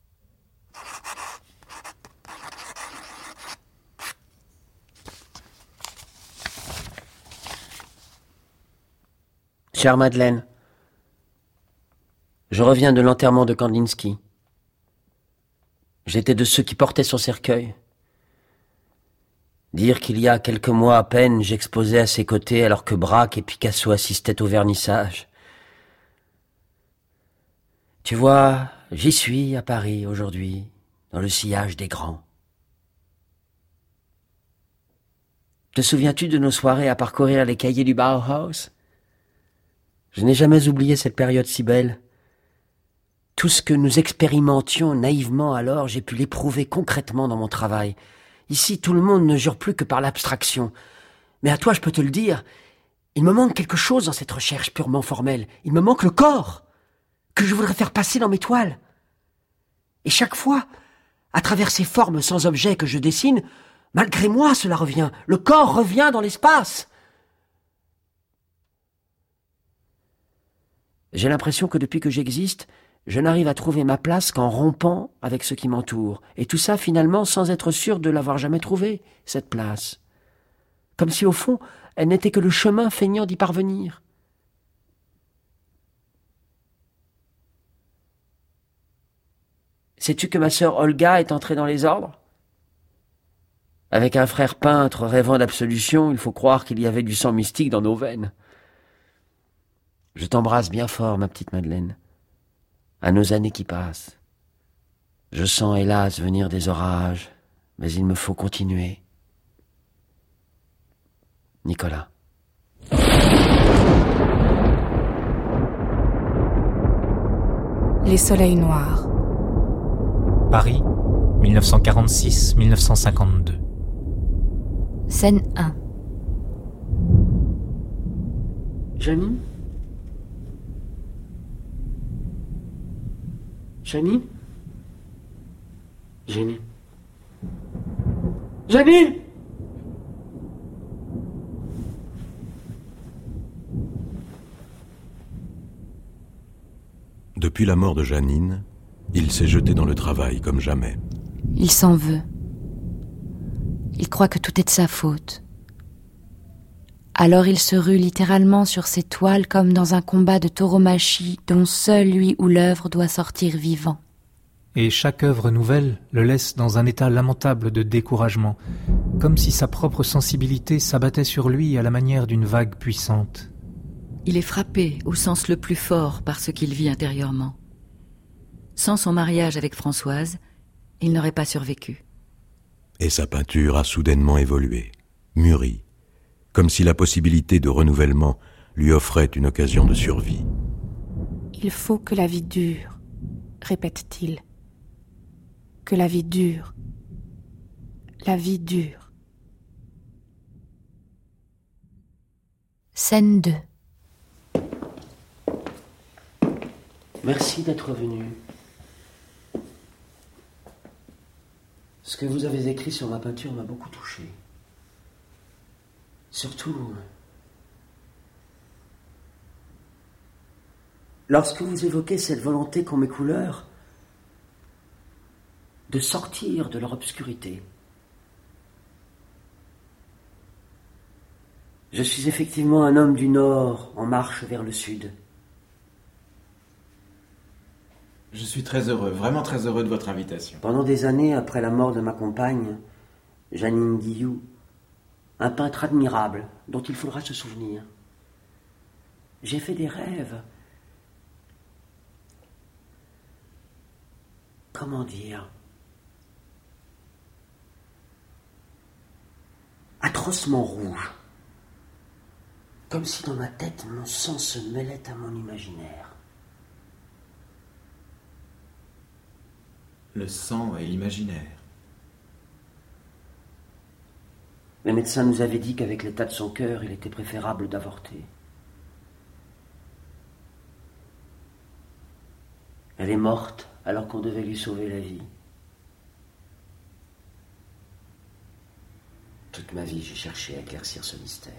Speaker 16: Chère Madeleine, je reviens de l'enterrement de Kandinsky. J'étais de ceux qui portaient son cercueil. Dire qu'il y a quelques mois à peine, j'exposais à ses côtés alors que Braque et Picasso assistaient au vernissage. Tu vois, j'y suis à Paris aujourd'hui, dans le sillage des grands. Te souviens-tu de nos soirées à parcourir les cahiers du Bauhaus? Je n'ai jamais oublié cette période si belle. Tout ce que nous expérimentions naïvement alors, j'ai pu l'éprouver concrètement dans mon travail. Ici, tout le monde ne jure plus que par l'abstraction. Mais à toi, je peux te le dire, il me manque quelque chose dans cette recherche purement formelle. Il me manque le corps, que je voudrais faire passer dans mes toiles. Et chaque fois, à travers ces formes sans objet que je dessine, malgré moi, cela revient. Le corps revient dans l'espace. J'ai l'impression que depuis que j'existe, je n'arrive à trouver ma place qu'en rompant avec ce qui m'entoure. Et tout ça, finalement, sans être sûr de l'avoir jamais trouvée, cette place. Comme si, au fond, elle n'était que le chemin feignant d'y parvenir. Sais-tu que ma sœur Olga est entrée dans les ordres? Avec un frère peintre rêvant d'absolution, il faut croire qu'il y avait du sang mystique dans nos veines. Je t'embrasse bien fort, ma petite Madeleine. À nos années qui passent. Je sens, hélas, venir des orages, mais il me faut continuer. Nicolas.
Speaker 1: Les soleils noirs.
Speaker 2: Paris, mille neuf cent quarante-six à mille neuf cent cinquante-deux.
Speaker 1: Scène un.
Speaker 16: Janine? Janine? Janine? Janine?
Speaker 5: Depuis la mort de Janine, il s'est jeté dans le travail comme jamais.
Speaker 1: Il s'en veut. Il croit que tout est de sa faute. Alors il se rue littéralement sur ses toiles comme dans un combat de tauromachie dont seul lui ou l'œuvre doit sortir vivant.
Speaker 2: Et chaque œuvre nouvelle le laisse dans un état lamentable de découragement, comme si sa propre sensibilité s'abattait sur lui à la manière d'une vague puissante.
Speaker 20: Il est frappé au sens le plus fort par ce qu'il vit intérieurement. Sans son mariage avec Françoise, il n'aurait pas survécu.
Speaker 5: Et sa peinture a soudainement évolué, mûri, comme si la possibilité de renouvellement lui offrait une occasion de survie.
Speaker 1: Il faut que la vie dure, répète-t-il. Que la vie dure. La vie dure. Scène deux.
Speaker 16: Merci d'être venu. Ce que vous avez écrit sur ma peinture m'a beaucoup touché. Surtout, lorsque vous évoquez cette volonté qu'ont mes couleurs de sortir de leur obscurité. Je suis effectivement un homme du Nord en marche vers le Sud.
Speaker 15: Je suis très heureux, vraiment très heureux de votre invitation.
Speaker 16: Pendant des années après la mort de ma compagne, Janine Guillou, un peintre admirable dont il faudra se souvenir, J'ai fait des rêves. Comment dire? Atrocement rouge. Comme si dans ma tête, mon sang se mêlait à mon imaginaire.
Speaker 19: Le sang et l'imaginaire.
Speaker 16: Le médecin nous avait dit qu'avec l'état de son cœur, il était préférable d'avorter. Elle est morte alors qu'on devait lui sauver la vie. Toute ma vie, j'ai cherché à éclaircir ce mystère.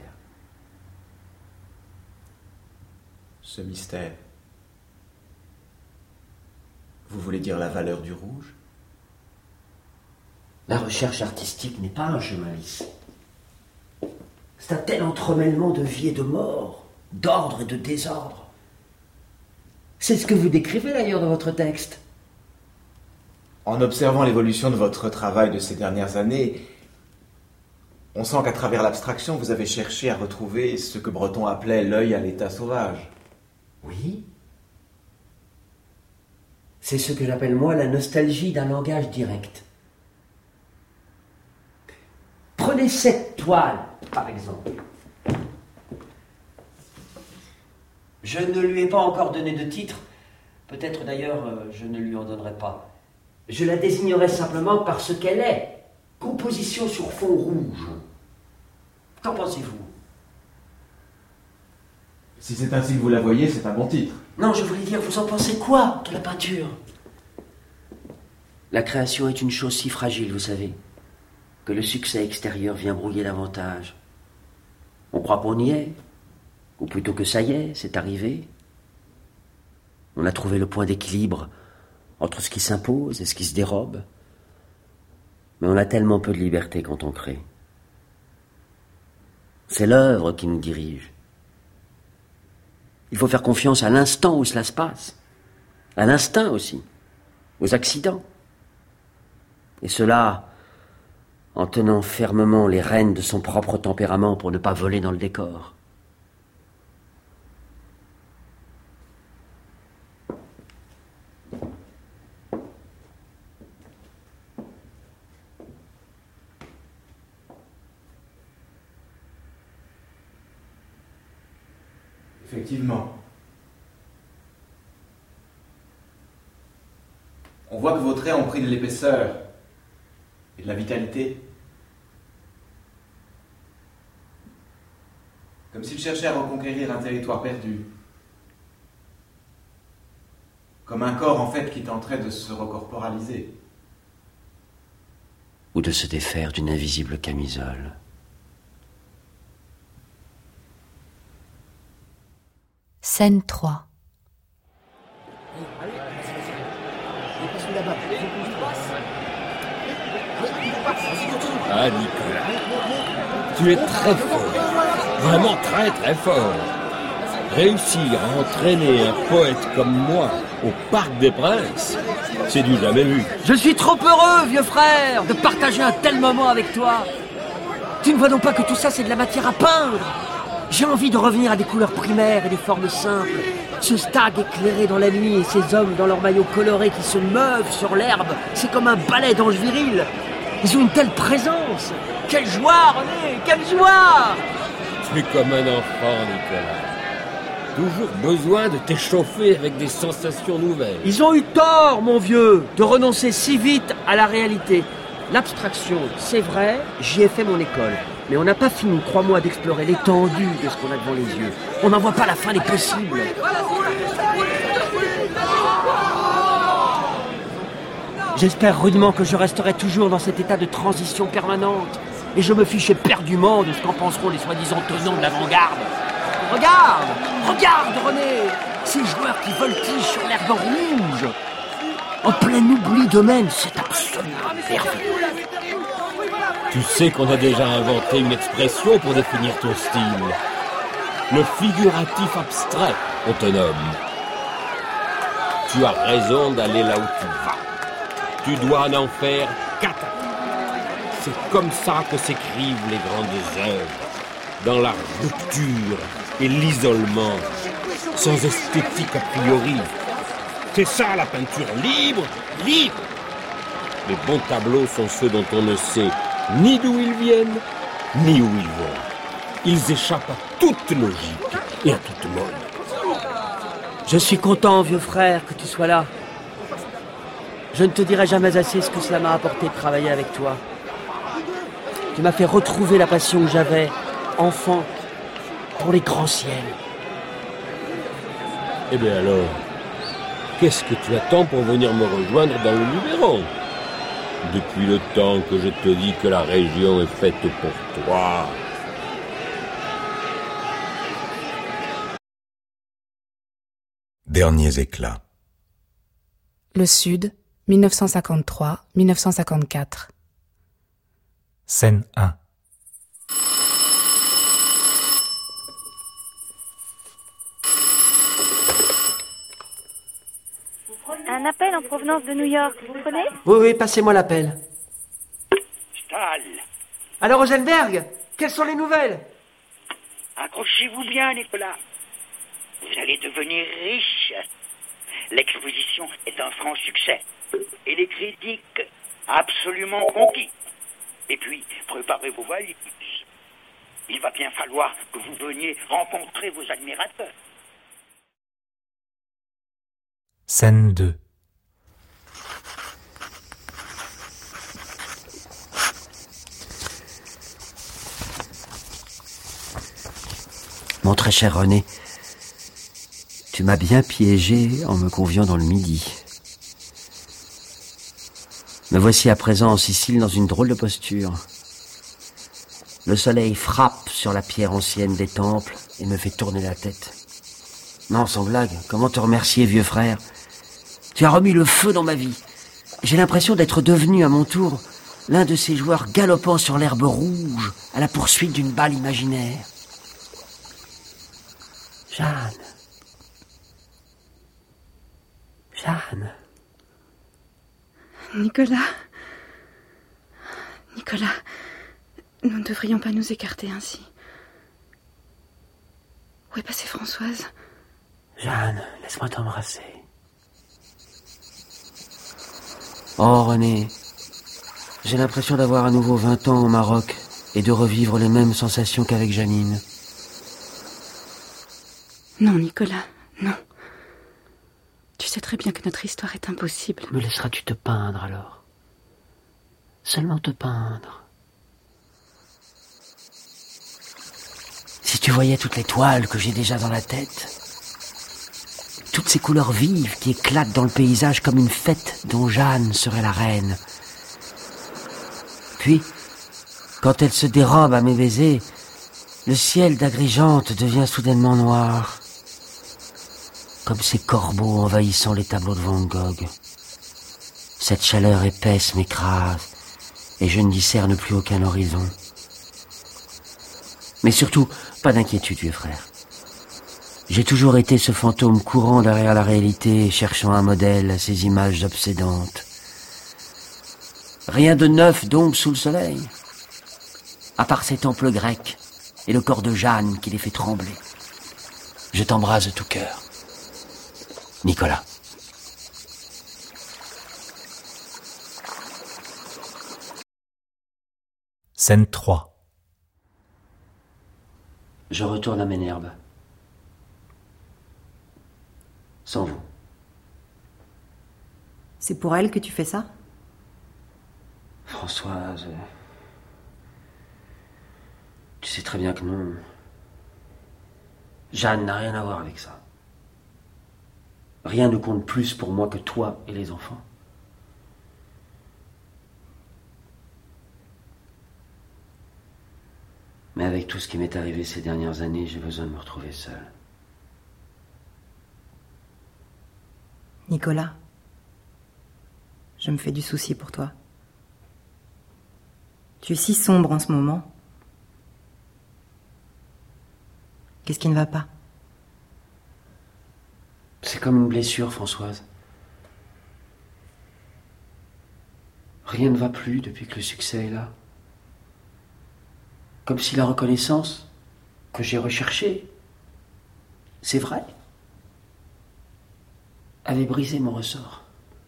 Speaker 19: Ce mystère. Vous voulez dire la valeur du rouge?
Speaker 16: La recherche artistique n'est pas un chemin lisse. C'est un tel entremêlement de vie et de mort, d'ordre et de désordre. C'est ce que vous décrivez d'ailleurs dans votre texte.
Speaker 19: En observant l'évolution de votre travail de ces dernières années, on sent qu'à travers l'abstraction, vous avez cherché à retrouver ce que Breton appelait l'œil à l'état sauvage.
Speaker 16: Oui. C'est ce que j'appelle moi la nostalgie d'un langage direct. Prenez cette toile, par exemple. Je ne lui ai pas encore donné de titre. Peut-être d'ailleurs, euh, je ne lui en donnerai pas. Je la désignerai simplement par ce qu'elle est. Composition sur fond rouge. Qu'en pensez-vous?
Speaker 19: Si c'est ainsi que vous la voyez, c'est un bon titre.
Speaker 16: Non, je voulais dire, vous en pensez quoi de la peinture? La création est une chose si fragile, vous savez, que le succès extérieur vient brouiller davantage. On croit qu'on y est, ou plutôt que ça y est, c'est arrivé. On a trouvé le point d'équilibre entre ce qui s'impose et ce qui se dérobe. Mais on a tellement peu de liberté quand on crée. C'est l'œuvre qui nous dirige. Il faut faire confiance à l'instant où cela se passe, à l'instinct aussi, aux accidents. Et cela en tenant fermement les rênes de son propre tempérament pour ne pas voler dans le décor.
Speaker 19: Effectivement. On voit que vos traits ont pris de l'épaisseur et de la vitalité. Comme s'il cherchait à reconquérir un territoire perdu. Comme un corps, en fait, qui tenterait de se recorporaliser.
Speaker 16: Ou de se défaire d'une invisible camisole.
Speaker 1: Scène trois.
Speaker 21: Ah, Nicolas, tu es très fort, vraiment très très fort. Réussir à entraîner un poète comme moi au Parc des Princes, c'est du jamais vu.
Speaker 3: Je suis trop heureux, vieux frère, de partager un tel moment avec toi. Tu ne vois donc pas que tout ça, c'est de la matière à peindre? J'ai envie de revenir à des couleurs primaires et des formes simples. Ce stag éclairé dans la nuit et ces hommes dans leurs maillots colorés qui se meuvent sur l'herbe, c'est comme un ballet d'anges virils. Ils ont une telle présence. Quelle joie, René, quelle joie!
Speaker 21: Tu es comme un enfant, Nicolas. Toujours besoin de t'échauffer avec des sensations nouvelles.
Speaker 3: Ils ont eu tort, mon vieux, de renoncer si vite à la réalité. L'abstraction, c'est vrai, j'y ai fait mon école. Mais on n'a pas fini, crois-moi, d'explorer l'étendue de ce qu'on a devant les yeux. On n'en voit pas la fin des possibles. J'espère rudement que je resterai toujours dans cet état de transition permanente. Et je me fiche éperdument de ce qu'en penseront les soi-disant tenants de l'avant-garde. Regarde, regarde, René, ces joueurs qui voltigent sur l'herbe rouge. En plein oubli d'eux-mêmes, c'est absolument merveilleux.
Speaker 21: Tu sais qu'on a déjà inventé une expression pour définir ton style. Le figuratif abstrait, on te nomme. Tu as raison d'aller là où tu vas. Tu dois en faire quatre. C'est comme ça que s'écrivent les grandes œuvres. Dans la rupture et l'isolement sans esthétique a priori. C'est ça la peinture libre, libre. Les bons tableaux sont ceux dont on ne sait ni d'où ils viennent, ni où ils vont. Ils échappent à toute logique et à toute mode.
Speaker 3: Je suis content, vieux frère, que tu sois là. Je ne te dirai jamais assez ce que cela m'a apporté de travailler avec toi. Tu m'as fait retrouver la passion que j'avais, enfant, pour les grands ciels.
Speaker 21: Eh bien alors, qu'est-ce que tu attends pour venir me rejoindre dans le Luberon? Depuis le temps que je te dis que la région est faite pour toi.
Speaker 5: Derniers éclats.
Speaker 8: Le Sud, mille neuf cent cinquante-trois à mille neuf cent cinquante-quatre.
Speaker 2: Scène un.
Speaker 22: Un appel en provenance de New York, vous prenez?
Speaker 3: Oui, oui, passez-moi l'appel.
Speaker 23: Stahl.
Speaker 3: Alors, Rosenberg, quelles sont les nouvelles?
Speaker 23: Accrochez-vous bien, Nicolas. Vous allez devenir riche. L'exposition est un franc succès. Et les critiques absolument conquis. Et puis, préparez vos valises. Il va bien falloir que vous veniez rencontrer vos admirateurs.
Speaker 2: Scène deux.
Speaker 4: Mon très cher René, tu m'as bien piégé en me conviant dans le Midi. Me voici à présent en Sicile dans une drôle de posture. Le soleil frappe sur la pierre ancienne des temples et me fait tourner la tête. Non, sans blague, comment te remercier, vieux frère? Tu as remis le feu dans ma vie. J'ai l'impression d'être devenu à mon tour l'un de ces joueurs galopant sur l'herbe rouge à la poursuite d'une balle imaginaire. Jeanne. Jeanne.
Speaker 6: Nicolas. Nicolas, nous ne devrions pas nous écarter ainsi. Où est passée Françoise?
Speaker 4: Jeanne, laisse-moi t'embrasser. Oh, René, j'ai l'impression d'avoir à nouveau vingt ans au Maroc et de revivre les mêmes sensations qu'avec Janine.
Speaker 6: Non, Nicolas, non. Tu sais très bien que notre histoire est impossible.
Speaker 4: Me laisseras-tu te peindre alors? Seulement te peindre. Si tu voyais toutes les toiles que j'ai déjà dans la tête, toutes ces couleurs vives qui éclatent dans le paysage comme une fête dont Jeanne serait la reine. Puis, quand elle se dérobe à mes baisers, le ciel d'Agrigente devient soudainement noir, comme ces corbeaux envahissant les tableaux de Van Gogh. Cette chaleur épaisse m'écrase, et je ne discerne plus aucun horizon. Mais surtout, pas d'inquiétude, vieux frère. J'ai toujours été ce fantôme courant derrière la réalité, cherchant un modèle à ces images obsédantes. Rien de neuf donc sous le soleil, à part ces temples grecs et le corps de Jeanne qui les fait trembler. Je t'embrasse de tout cœur. Nicolas.
Speaker 2: Scène trois.
Speaker 4: Je retourne à Ménherbe. Sans vous.
Speaker 24: C'est pour elle que tu fais ça?
Speaker 4: Françoise... Tu sais très bien que non. Jeanne n'a rien à voir avec ça. Rien ne compte plus pour moi que toi et les enfants. Mais avec tout ce qui m'est arrivé ces dernières années, j'ai besoin de me retrouver seul.
Speaker 24: Nicolas, je me fais du souci pour toi. Tu es si sombre en ce moment. Qu'est-ce qui ne va pas?
Speaker 4: C'est comme une blessure, Françoise. Rien ne va plus depuis que le succès est là. Comme si la reconnaissance que j'ai recherchée, c'est vrai,
Speaker 16: avait brisé mon ressort.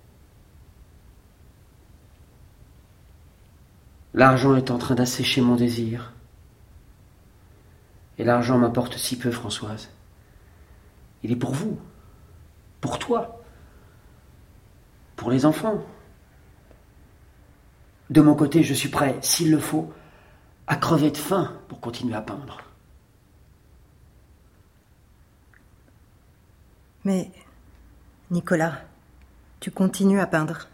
Speaker 16: L'argent est en train d'assécher mon désir. Et l'argent m'importe si peu, Françoise. Il est pour vous, pour toi, pour les enfants. De mon côté, je suis prêt, s'il le faut, à crever de faim pour continuer à peindre.
Speaker 24: Mais, Nicolas, tu continues à peindre.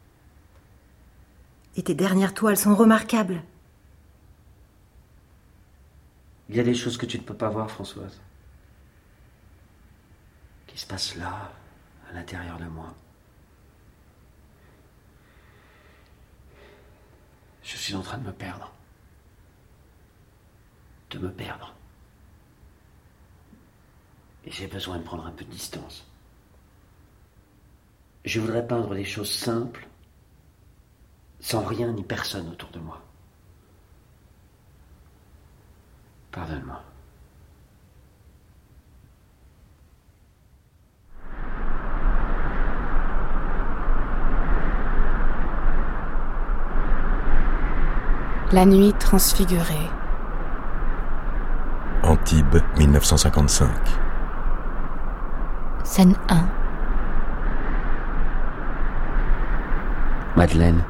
Speaker 24: Et tes dernières toiles sont remarquables.
Speaker 16: Il y a des choses que tu ne peux pas voir, Françoise, qui se passent là, à l'intérieur de moi. Je suis en train de me perdre. De me perdre. Et j'ai besoin de prendre un peu de distance. Je voudrais peindre des choses simples, sans rien ni personne autour de moi. Pardonne-moi.
Speaker 8: La nuit transfigurée.
Speaker 5: Antibes, mille neuf cent cinquante-cinq.
Speaker 1: Scène un.
Speaker 16: Madeleine.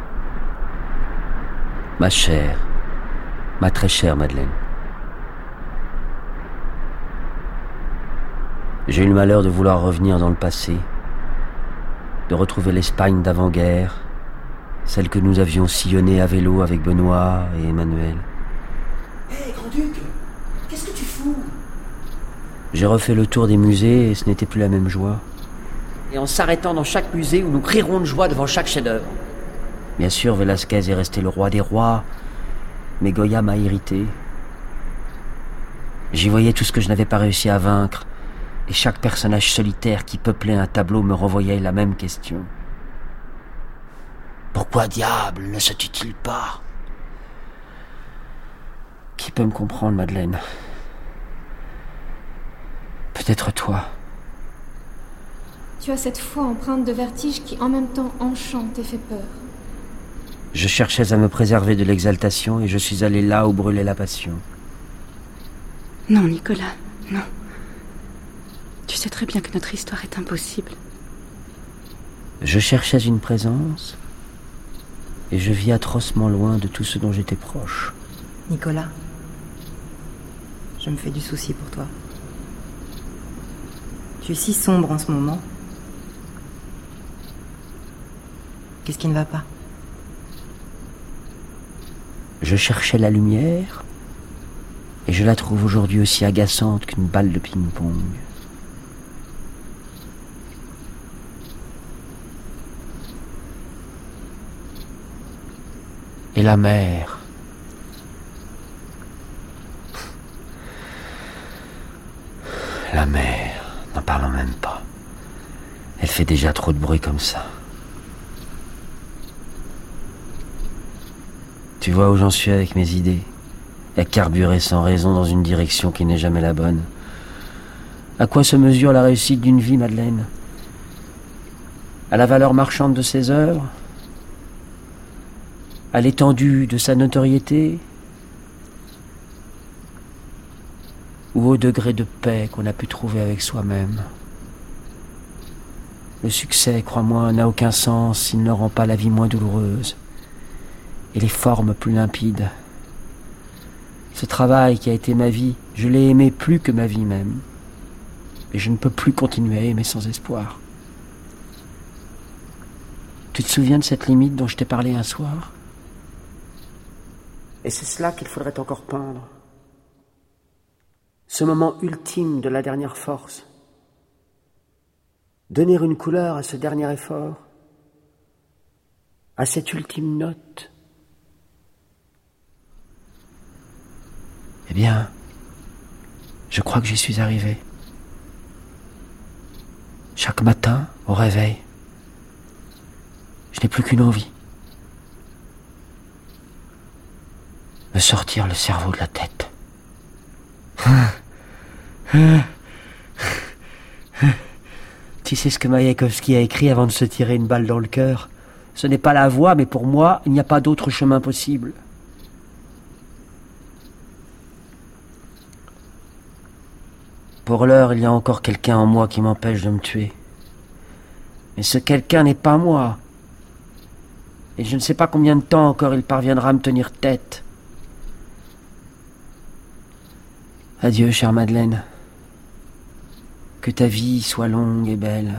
Speaker 16: Ma chère, ma très chère Madeleine. J'ai eu le malheur de vouloir revenir dans le passé, de retrouver l'Espagne d'avant-guerre, celle que nous avions sillonnée à vélo avec Benoît et Emmanuel.
Speaker 3: Hé, hey, Grand-Duc, qu'est-ce que tu fous?
Speaker 16: J'ai refait le tour des musées et ce n'était plus la même joie. Et en s'arrêtant dans chaque musée où nous crierons de joie devant chaque chef-d'œuvre. Bien sûr, Velázquez est resté le roi des rois, mais Goya m'a irrité. J'y voyais tout ce que je n'avais pas réussi à vaincre, et chaque personnage solitaire qui peuplait un tableau me renvoyait la même question. Pourquoi diable ne se tue-t-il pas? Qui peut me comprendre, Madeleine? Peut-être toi.
Speaker 10: Tu as cette foi empreinte de vertige qui en même temps enchante et fait peur.
Speaker 16: Je cherchais à me préserver de l'exaltation et je suis allé là où brûlait la passion.
Speaker 6: Non, Nicolas, non. Tu sais très bien que notre histoire est impossible.
Speaker 16: Je cherchais une présence et je vis atrocement loin de tout ce dont j'étais proche.
Speaker 24: Nicolas, je me fais du souci pour toi. Tu es si sombre en ce moment. Qu'est-ce qui ne va pas?
Speaker 16: Je cherchais la lumière et je la trouve aujourd'hui aussi agaçante qu'une balle de ping-pong. Et la mer. La mer, n'en parlons même pas. Elle fait déjà trop de bruit comme ça. Tu vois où j'en suis avec mes idées, à carburer sans raison dans une direction qui n'est jamais la bonne. À quoi se mesure la réussite d'une vie, Madeleine? À la valeur marchande de ses œuvres? À l'étendue de sa notoriété? Ou au degré de paix qu'on a pu trouver avec soi-même? Le succès, crois-moi, n'a aucun sens s'il ne rend pas la vie moins douloureuse et les formes plus limpides. Ce travail qui a été ma vie, je l'ai aimé plus que ma vie même. Et je ne peux plus continuer à aimer sans espoir. Tu te souviens de cette limite dont je t'ai parlé un soir? Et c'est cela qu'il faudrait encore peindre. Ce moment ultime de la dernière force. Donner une couleur à ce dernier effort, à cette ultime note. Eh bien, je crois que j'y suis arrivé. Chaque matin, au réveil, je n'ai plus qu'une envie. Me sortir le cerveau de la tête.
Speaker 3: Tu sais ce que Maïakovski a écrit avant de se tirer une balle dans le cœur? Ce n'est pas la voie, mais pour moi, il n'y a pas d'autre chemin possible. Pour l'heure, il y a encore quelqu'un en moi qui m'empêche de me tuer. Mais ce quelqu'un n'est pas moi. Et je ne sais pas combien de temps encore il parviendra à me tenir tête. Adieu, chère Madeleine. Que ta vie soit longue et belle.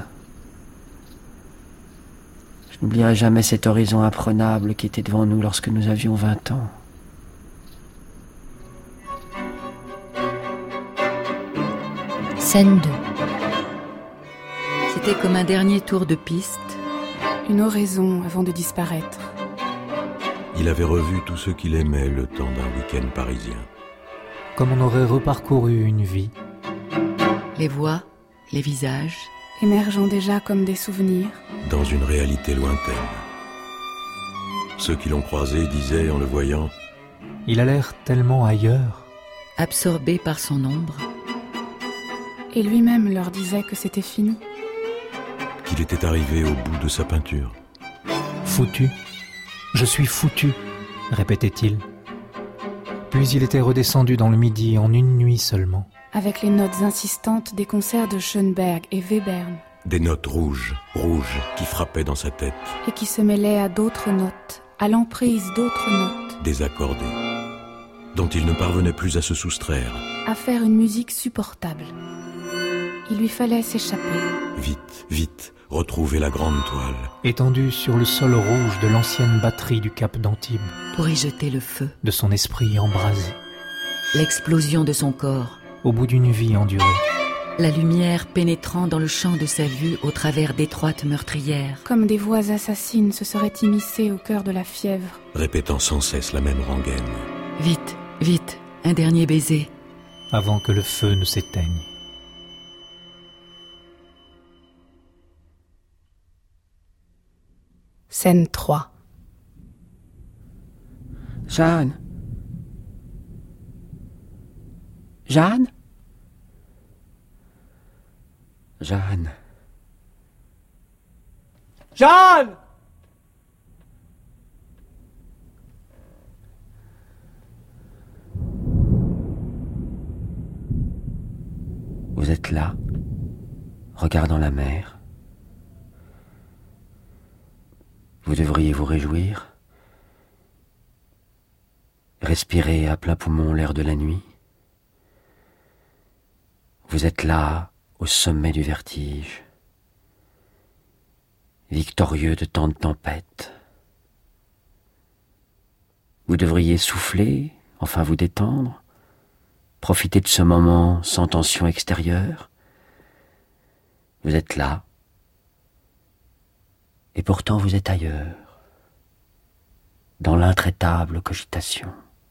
Speaker 3: Je n'oublierai jamais cet horizon imprenable qui était devant nous lorsque nous avions vingt ans.
Speaker 1: Scène deux.
Speaker 20: C'était comme un dernier tour de piste.
Speaker 8: Une oraison avant de disparaître.
Speaker 5: Il avait revu tous ceux qu'il aimait le temps d'un week-end parisien.
Speaker 2: Comme on aurait reparcouru une vie.
Speaker 20: Les voix, les visages.
Speaker 8: Émergeant déjà comme des souvenirs.
Speaker 5: Dans une réalité lointaine. Ceux qui l'ont croisé disaient en le voyant:
Speaker 2: il a l'air tellement ailleurs.
Speaker 20: Absorbé par son ombre.
Speaker 8: Et lui-même leur disait que c'était fini.
Speaker 5: Qu'il était arrivé au bout de sa peinture.
Speaker 2: Foutu. Je suis foutu, répétait-il. Puis il était redescendu dans le Midi en une nuit seulement.
Speaker 8: Avec les notes insistantes des concerts de Schoenberg et Webern.
Speaker 5: Des notes rouges, rouges, qui frappaient dans sa tête.
Speaker 8: Et qui se mêlaient à d'autres notes, à l'emprise d'autres notes.
Speaker 5: Désaccordées, dont il ne parvenait plus à se soustraire.
Speaker 8: À faire une musique supportable. Il lui fallait s'échapper.
Speaker 5: Vite, vite, retrouver la grande toile.
Speaker 2: Étendue sur le sol rouge de l'ancienne batterie du Cap d'Antibes.
Speaker 20: Pour y jeter le feu.
Speaker 2: De son esprit embrasé.
Speaker 20: L'explosion de son corps.
Speaker 2: Au bout d'une vie endurée.
Speaker 20: La lumière pénétrant dans le champ de sa vue au travers d'étroites meurtrières.
Speaker 8: Comme des voix assassines se seraient immiscées au cœur de la fièvre.
Speaker 5: Répétant sans cesse la même rengaine.
Speaker 20: Vite, vite, un dernier baiser.
Speaker 2: Avant que le feu ne s'éteigne.
Speaker 8: Scène trois.
Speaker 3: Jeanne. Jeanne. Jeanne. Jeanne. Vous êtes là, regardant la mer. Vous devriez vous réjouir. Respirer à plein poumon l'air de la nuit. Vous êtes là, au sommet du vertige, victorieux de tant de tempêtes. Vous devriez souffler, enfin vous détendre, profiter de ce moment sans tension extérieure. Vous êtes là, et pourtant vous êtes ailleurs, dans l'intraitable cogitation.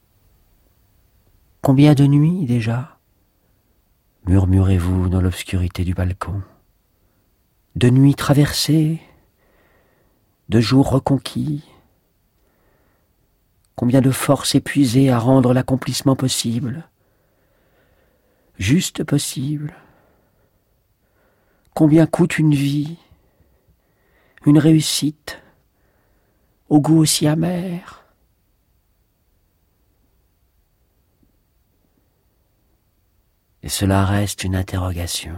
Speaker 3: Combien de nuits déjà murmurez-vous dans l'obscurité du balcon? De nuits traversées, de jours reconquis. Combien de forces épuisées à rendre l'accomplissement possible, juste possible. Combien coûte une vie, une réussite, au goût aussi amer. Et cela reste une interrogation.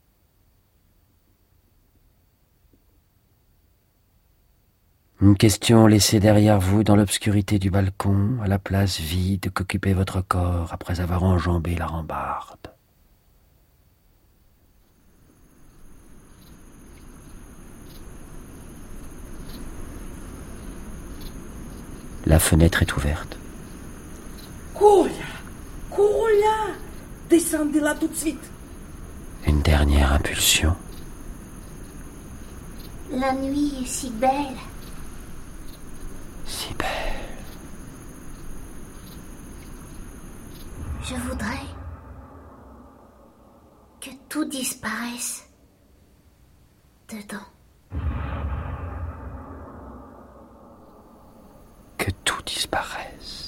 Speaker 3: Une question laissée derrière vous dans l'obscurité du balcon, à la place vide qu'occupait votre corps après avoir enjambé la rambarde. La fenêtre est ouverte.
Speaker 7: Cours, cours, descendez là tout de suite.
Speaker 3: Une dernière impulsion.
Speaker 11: La nuit est si belle.
Speaker 3: Si belle.
Speaker 11: Je voudrais que tout disparaisse dedans.
Speaker 3: Que tout disparaisse.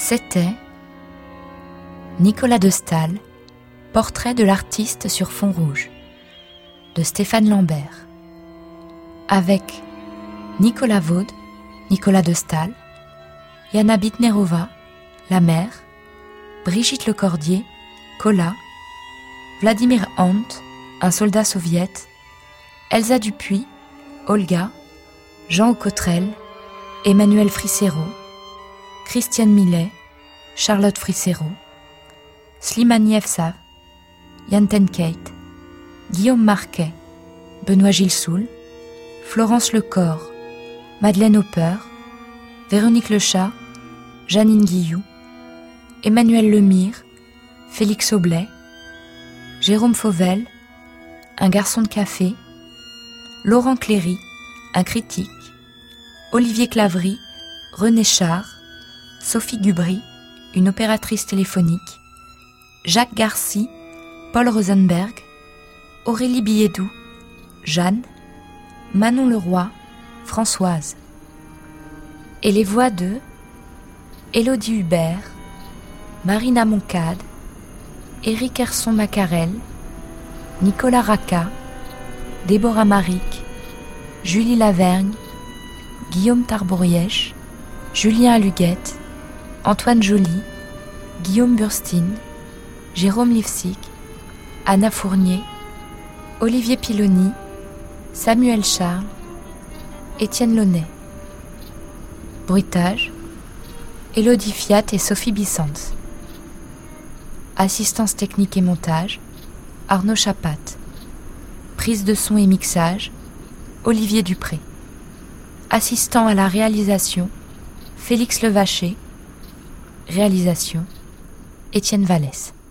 Speaker 1: C'était Nicolas de Staël, portrait de l'artiste sur fond rouge, de Stéphane Lambert, avec Nicolas Vaud, Nicolas de Staël, Yana Bitnerova, la mère, Brigitte Lecordier, Cola, Vladimir Hant, un soldat soviète, Elsa Dupuis, Olga, Jean Aucotrel, Emmanuel Fricero, Christiane Millet, Charlotte Fricero, Slimane Yevsav, Yann Tenkate, Guillaume Marquet, Benoît Gilsoul, Florence Lecor, Madeleine Hopper, Véronique Lechat, Janine Guillou, Emmanuel Lemire, Félix Aublet, Jérôme Fauvel, un garçon de café, Laurent Cléry, un critique, Olivier Claverie, René Char, Sophie Gubry, une opératrice téléphonique, Jacques Garcy, Paul Rosenberg, Aurélie Billedou, Jeanne, Manon Leroy, Françoise. Et les voix de Élodie Hubert, Marina Moncade, Éric Herson-Macarel, Nicolas Racca, Déborah Maric, Julie Lavergne, Guillaume Tarbourièche, Julien Aluguette, Antoine Joly, Guillaume Burstine, Jérôme Lifsig, Anna Fournier, Olivier Piloni, Samuel Charles, Étienne Launay. Bruitage, Élodie Fiat et Sophie Bissens. Assistance technique et montage, Arnaud Chapat. Prise de son et mixage, Olivier Dupré. Assistant à la réalisation, Félix Levaché. Réalisation, Étienne Vallès.